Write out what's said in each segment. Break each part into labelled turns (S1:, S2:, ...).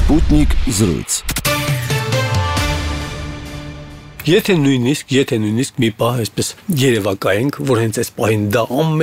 S1: Sputnik զրույց։ Եթե նույնիսկ մի պահ այսպես երևակայենք, որ հենց այս պահին դա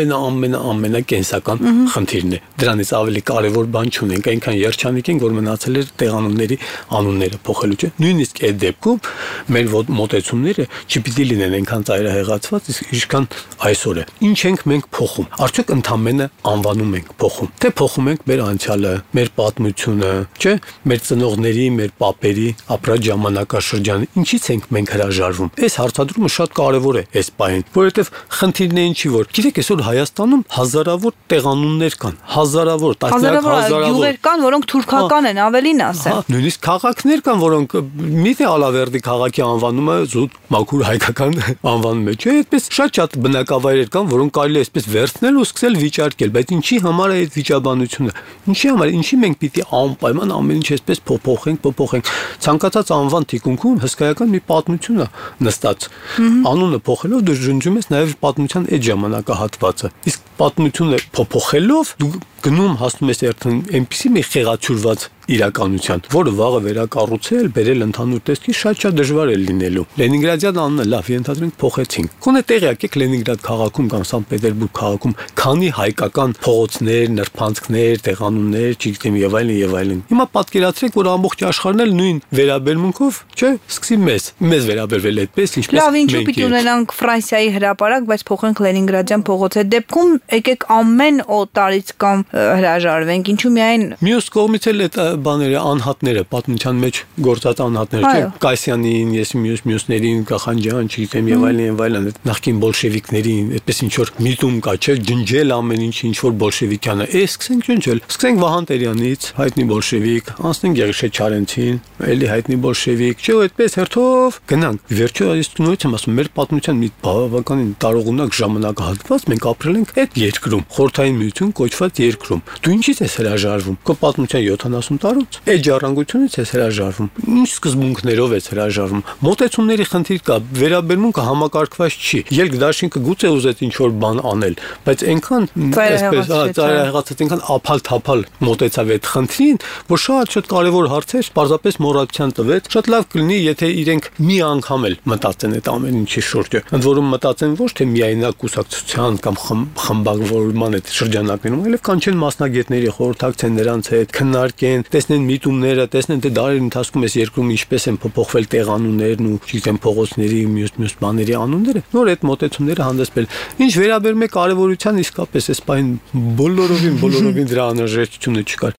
S1: ամենակենսական խնդիրն է։ Դրանից ավելի կարևոր բան չունենք, այնքան երջանիկ ենք, որ մնացել էր տեղանունների անունները փոխելու, չէ՞։ Նույնիսկ այդ դեպքում մեր մոտեցումները չպիտի լինեն այնքան ծայրահեղացված, ինչքան այսօր է։ Ինչ ենք մենք փոխում։ Արդյոք ընդամենը անվանում ենք փոխում։ Թե փոխում ենք մեր անցյալը, մեր պատմությունը, չէ՞, մեր ծնողների, մեր պապերի ապրած ժամանակաշրջանը, ինչից ենք մենք հրաժարվում։ Այս հարցադրումը շատ կարևոր է այս պահին, որովհետև խնդիրն է ինչի որ։ Գիտեք, այսօր Հայաստանում հազարավոր տեղանուններ կան, հազարավոր
S2: գյուղեր կան, որոնք թուրքական են, ավելին ասեմ։
S1: Նույնիսկ քաղաքներ կան, որոնք միթե Ալավերդի քաղաքի անվանումը զուտ մաքուր հայկական անվանում է, չէ՞։ Այդպես շատ բնակավայրեր կան, որոնք կարելի է այսպես վերցնել ու սկսել վիճարկել, բայց ինչի համար է այդ վիճաբանությունը։ Ինչի համար, ինչի մենք պիտի անպայման ամեն ինչ այսպես փոփոխենք։ Ցանկացած անվան թիկունքում հսկայական մի պատմություն է նստած։ Անունը փոխելով դու ժնջում ես նաև պատմության այդ ժամանակահատվածը։ Իսկ պատմությունը փոփոխելով դու գնում հասնում ես այնպիսի մի խեղաթյուրված իրականության, որը վաղը վերակառուցել, բերել ընդհանուր տեսքի շատ դժվար է լինելու։ Լենինգրադյան անունը լավ ենթադրենք փոխեցինք։ Գոնե տեղյակ եք Լենինգրադ քաղաքում կամ Սանկտ Պետերբուրգ քաղաքում քանի հայկական փողոցներ, նրբանցքներ, տեղանուններ, չգիտեմ եւ այլն։ Հիմա պատկերացրեք, որ ամբողջ աշխարհն էլ նույն վերաբերմունքով, չէ, սկսի մեզ վերաբերվել այդպես, ինչպես
S2: լավ, ինչու պիտի ունենանք Ֆրանսիայի հրապարակ, բայց փոխենք Լենինգրադյան փողոց։ Այդ դեպքում եկեք ամեն օտարից կամ հրաժարվենք, ինչու միայն
S1: մյուս կողմից էլ այդ բաները անհատները պատմության մեջ գործած անհատներ, չէ՞, Կասյանին, ես մյուսներին, Կախանջյան, չգիտեմ եւ այլն, նախկին բոլշևիկներին, այդպես ինչ որ միտում կա, չէ՞, ջնջել ամեն ինչ որ բոլշևիկյանը։ Սկսենք ջնջել։ Սկսենք Վահան Տերյանից, հայտնի բոլշևիկ, անցնենք Գեղիշե Չարենցին, էլի հայտնի բոլշևիկ, չէ՞, այդպես հերթով գնանք։ Վերջո ես նույնիսկ եմ ասում, մեր պատմության մի բավականին տարողունակ ժամանակահատված մենք ապրել ենք այդ երկրում, Խորհրդային Միություն կոչված երկրում։ Դու ինչից ես հրաժարվում։ Քո պատմության 70 տարուց այդ ժառանգությունից ես հրաժարվում։ Ինչ սկզբունքներով ես հրաժարվում։ Մոտեցումների խնդիր կա, վերաբերմունքը համակարգված չի։ Ելք դաշինքը գուցե ուզեց ինչ որ բան անել, բայց այնքան ծայրահեղացած, այնքան ափալ-թափալ մոտեցավ այդ խնդրին, որ շատ կարևոր հարցեր պարզապես մոռացության տվեց։ Շատ լավ կլինի, եթե իրենք մի անգամ էլ մտածեն այդ ամեն ինչի շուրջը։ Ընդ որում մտածեն ոչ թե միայնակ կուսակցության կամ խմբավորման այդ շրջանակներում, այլև կանչեն մասնագետների, խորհրդակցեն նրանց հետ, քննարկեն, տեսնեն միտումները, տեսնեն թե դարերի ընթացքում այս երկրում ինչպես են փոփոխվել տեղանուններն ու չգիտեմ փողոցների մյուս բաների անունները, նոր այդ մոտեցումները հանդեսվել։ Ինչ վերաբերում է կարևորության, իսկապես այս բան բոլորովին դրա անհրաժեշտությունը չկար։